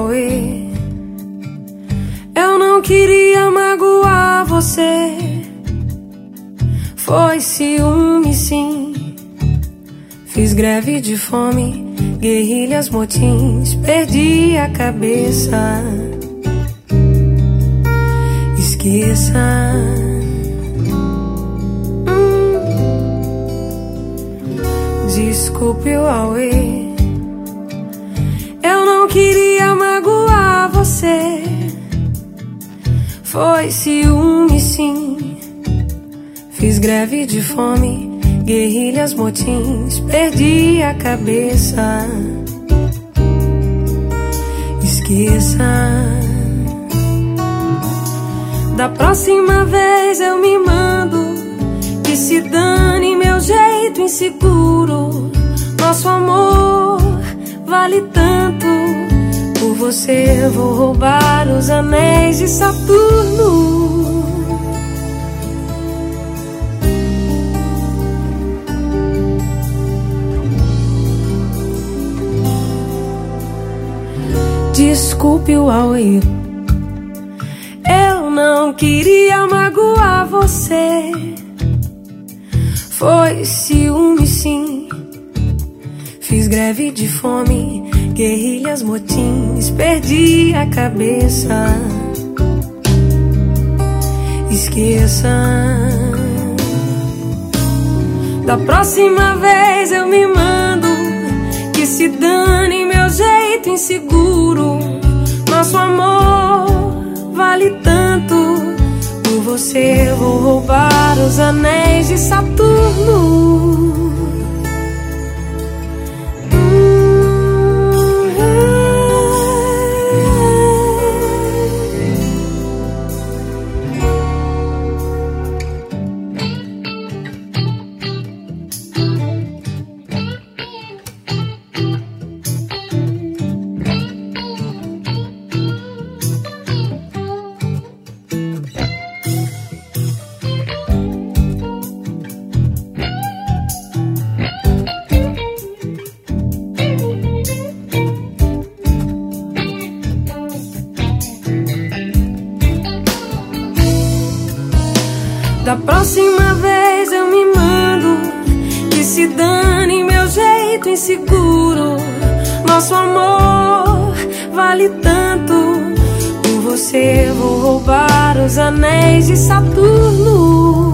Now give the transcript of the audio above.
auê. Eu não queria magoar você. Foi ciúme, sim. Fiz greve de fome, guerrilhas, motins, perdi a cabeça. Esqueça. Desculpe o auê. Eu não queria magoar você. Foi ciúme, sim. Fiz greve de fome, guerrilhas, motins, perdi a cabeça. Esqueça. Da próxima vez eu me mando, que se dane meu jeito inseguro. Nosso amor vale tanto. Por você vou roubar os anéis de Saturno. Desculpe o auê. Eu não queria magoar você. Foi ciúme, sim. Fiz greve de fome, guerrilhas, motins, perdi a cabeça. Esqueça. Da próxima vez eu me mando, que se dane meu jeito inseguro. Nosso amor vale tanto. Por você vou roubar os anéis de Saturno. Da próxima vez eu me mando, que se dane meu jeito inseguro. Nosso amor vale tanto. Por você vou roubar os anéis de Saturno.